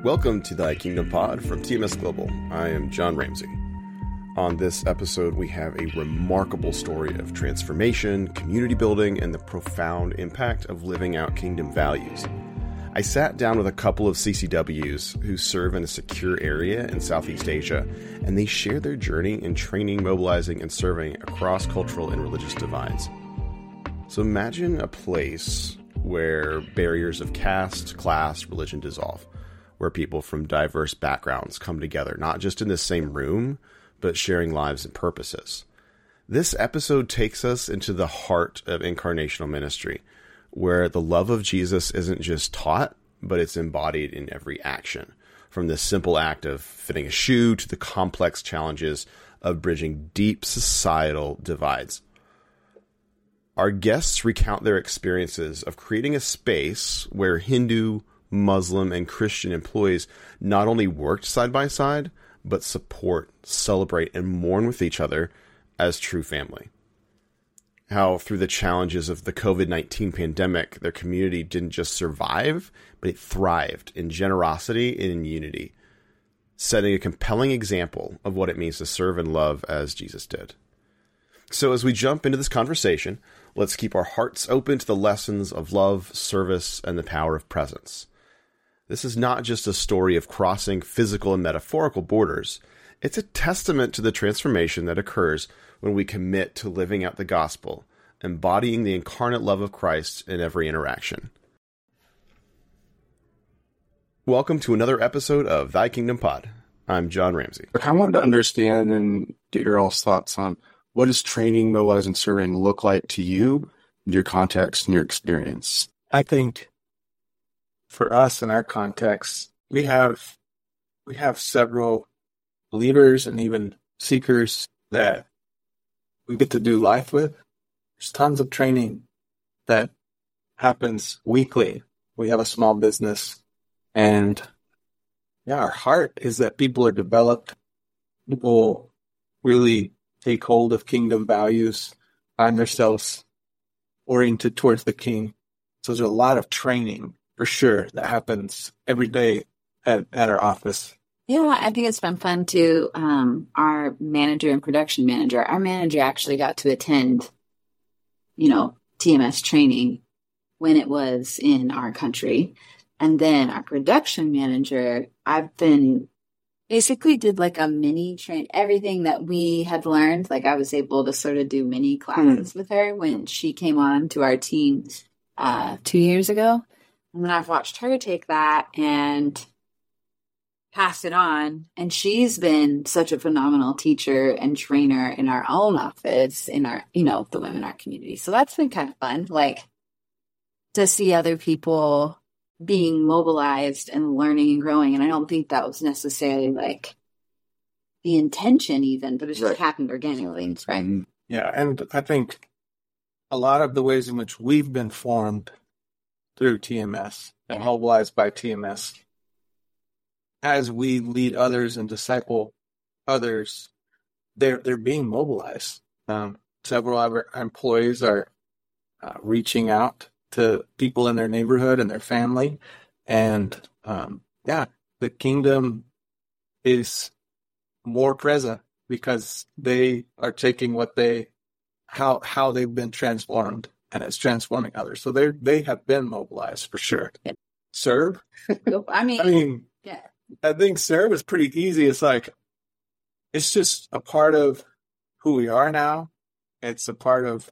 Welcome to Thy Kingdom Pod from TMS Global. I am John Ramsey. On this episode, we have a remarkable story of transformation, community building, and the profound impact of living out kingdom values. I sat down with a couple of CCWs who serve in a secure area in Southeast Asia, and they share their journey in training, mobilizing, and serving across cultural and religious divides. So imagine a place where barriers of caste, class, religion dissolve, where people from diverse backgrounds come together, not just in the same room, but sharing lives and purposes. This episode takes us into the heart of incarnational ministry, where the love of Jesus isn't just taught, but it's embodied in every action, from the simple act of fitting a shoe to the complex challenges of bridging deep societal divides. Our guests recount their experiences of creating a space where Hindu, Muslim, and Christian employees not only worked side by side, but support, celebrate, and mourn with each other as true family. How through the challenges of the COVID-19 pandemic, their community didn't just survive, but it thrived in generosity and in unity, setting a compelling example of what it means to serve and love as Jesus did. So as we jump into this conversation, let's keep our hearts open to the lessons of love, service, and the power of presence. This is not just a story of crossing physical and metaphorical borders. It's a testament to the transformation that occurs when we commit to living out the gospel, embodying the incarnate love of Christ in every interaction. Welcome to another episode of Thy Kingdom Pod. I'm John Ramsey. I wanted to understand and get your all's thoughts on what does training, mobilizing, and serving look like to you, your context, and your experience? I think for us in our context, we have several leaders and even seekers that we get to do life with. There's tons of training that happens weekly. We have a small business, and our heart is that people are developed. People really take hold of kingdom values, find themselves oriented towards the King. So there's a lot of training for sure that happens every day at our office. Yeah, I think it's been fun too. Our manager and production manager, our manager actually got to attend, TMS training when it was in our country. And then our production manager, basically did like a mini train, everything that we had learned. Like I was able to sort of do mini classes with her when she came on to our team 2 years ago. And then I've watched her take that and pass it on. And she's been such a phenomenal teacher and trainer in our own office, in our, the women in our community. So that's been kind of fun, like to see other people being mobilized and learning and growing. And I don't think that was necessarily like the intention even, but it just happened organically, right? Yeah, and I think a lot of the ways in which we've been formed through TMS and mobilized by TMS, as we lead others and disciple others, they're being mobilized. Several of our employees are reaching out to people in their neighborhood and their family. And the kingdom is more present because they are taking how they've been transformed, and it's transforming others. So they have been mobilized for sure. Yeah. Serve? I think serve is pretty easy. It's just a part of who we are now. It's a part of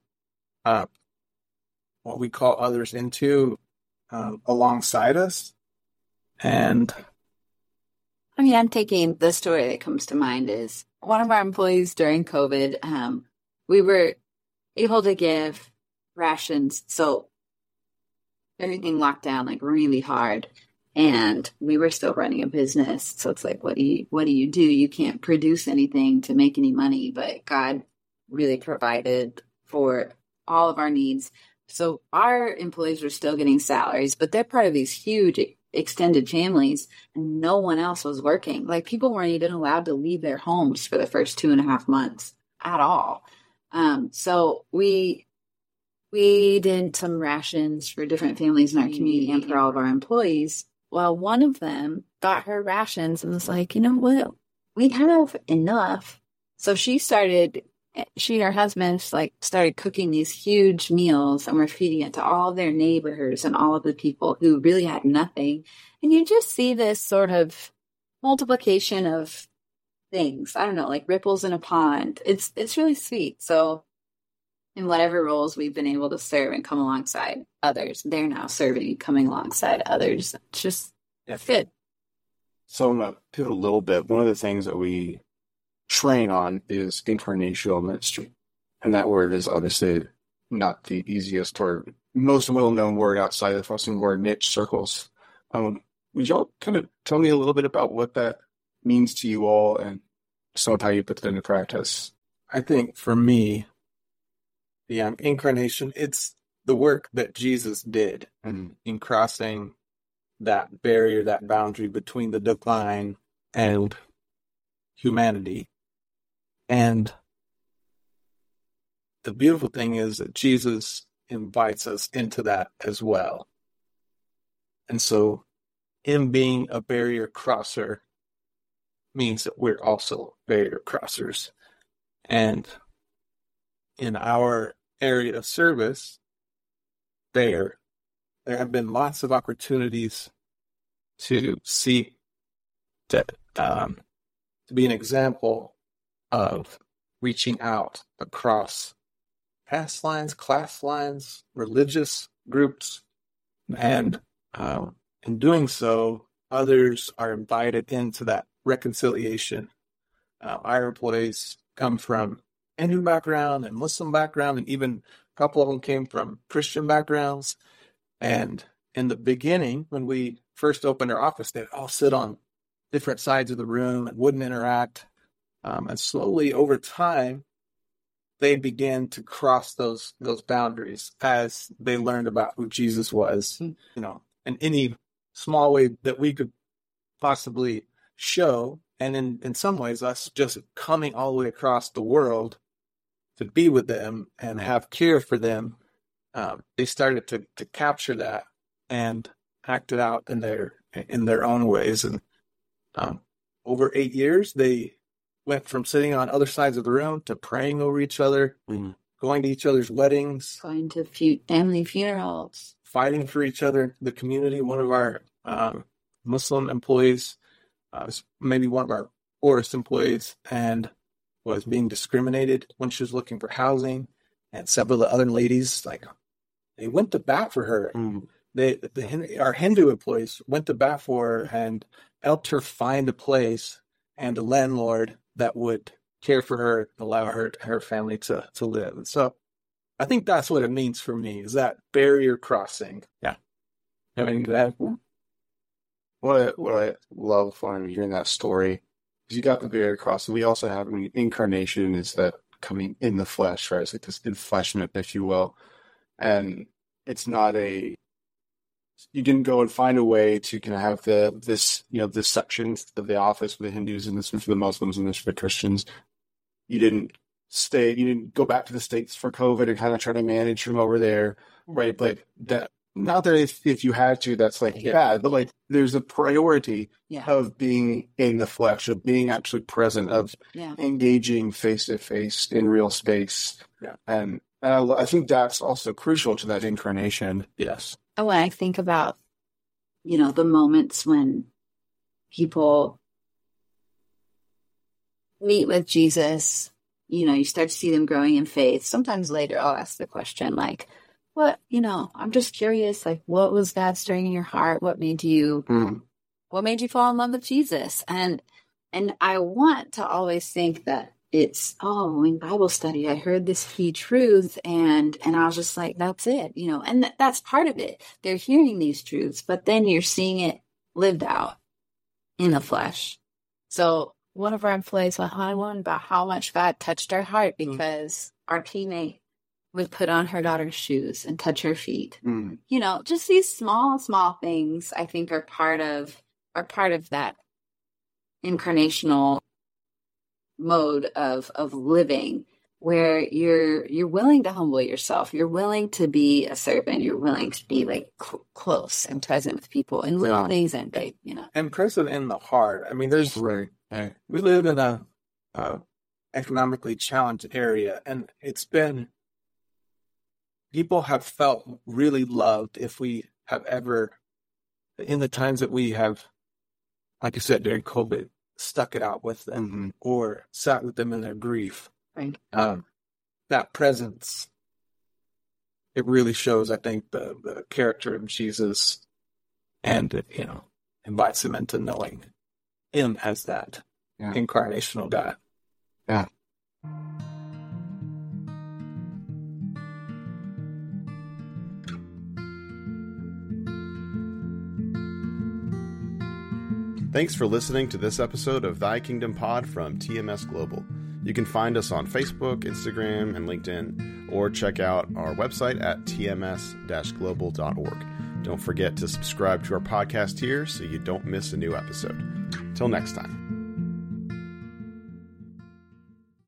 what we call others into alongside us. And I'm thinking the story that comes to mind is one of our employees during COVID, we were able to give rations. So everything locked down like really hard, and we were still running a business. So it's like, what do you do? You can't produce anything to make any money, but God really provided for all of our needs. So our employees were still getting salaries, but they're part of these huge extended families, and no one else was working. Like people weren't even allowed to leave their homes for the first 2.5 months at all. So we did some rations for different families in our community and for all of our employees. Well, one of them got her rations and was like, you know what? We have enough. So she and her husband like started cooking these huge meals and were feeding it to all of their neighbors and all of the people who really had nothing. And you just see this sort of multiplication of things. I don't know, like ripples in a pond. It's really sweet. So in whatever roles we've been able to serve and come alongside others, they're now serving and coming alongside others. It's just good. So I'm going to pivot a little bit. One of the things that we train on is incarnational ministry. And that word is obviously not the easiest or most well-known word outside of the more niche circles. Would y'all kind of tell me a little bit about what that means to you all and some of how you put that into practice? I think for me, the incarnation, it's the work that Jesus did in crossing that barrier, that boundary between the divine and humanity. And the beautiful thing is that Jesus invites us into that as well. And so him being a barrier crosser means that we're also barrier crossers. And in our area of service, there have been lots of opportunities to seek to be an example of reaching out across caste lines, class lines, religious groups, and in doing so, others are invited into that reconciliation. Our employees come from Hindu background and Muslim background, and even a couple of them came from Christian backgrounds. And in the beginning, when we first opened our office, they'd all sit on different sides of the room and wouldn't interact. And slowly over time, they began to cross those boundaries as they learned about who Jesus was, in any small way that we could possibly show. And in some ways, us just coming all the way across the world to be with them and have care for them, they started to capture that and act it out in their own ways. And over 8 years, they went from sitting on other sides of the room to praying over each other, going to each other's weddings, going to family funerals, fighting for each other. The community, one of our Muslim employees, was maybe one of our poorest employees, and was being discriminated when she was looking for housing. And several of the other ladies, they went to bat for her. Our Hindu employees went to bat for her and helped her find a place and a landlord that would care for her, allow her family to live. And so I think that's what it means for me, is that barrier crossing. Yeah. I mean, What I love when I'm hearing that story is you got the barrier crossing. We also have incarnation is that coming in the flesh, right? It's like this enfleshment, if you will. And it's not you didn't go and find a way to kind of have this section of the office for the Hindus and this one for the Muslims and this for the Christians. You didn't go back to the States for COVID and kind of try to manage from over there, right? Like that. Not that if you had to, that's bad, but there's a priority of being in the flesh, of being actually present, of engaging face to face in real space. Yeah. And I think that's also crucial to that incarnation. Yes. Oh, when I think about, the moments when people meet with Jesus, you start to see them growing in faith. Sometimes later I'll ask the question what, I'm just curious, what was God stirring in your heart? What made you fall in love with Jesus? And I want to always think that it's, in Bible study, I heard this key truth and I was just like, that's it, and that's part of it. They're hearing these truths, but then you're seeing it lived out in the flesh. So one of our employees went on about how much God touched our heart because our teammate would put on her daughter's shoes and touch her feet. Just these small things I think are part of that incarnational mode of living where you're willing to humble yourself. You're willing to be a servant. You're willing to be like close and present with people in little things and big, And present in the heart. I mean, we live in a economically challenged area, and people have felt really loved if we have ever, in the times that we have, like you said, during COVID, stuck it out with them or sat with them in their grief. Right. That presence, it really shows, I think, the character of Jesus, and invites them into knowing him as that incarnational God. Yeah. Thanks for listening to this episode of Thy Kingdom Pod from TMS Global. You can find us on Facebook, Instagram, and LinkedIn, or check out our website at tms-global.org. Don't forget to subscribe to our podcast here so you don't miss a new episode. Till next time.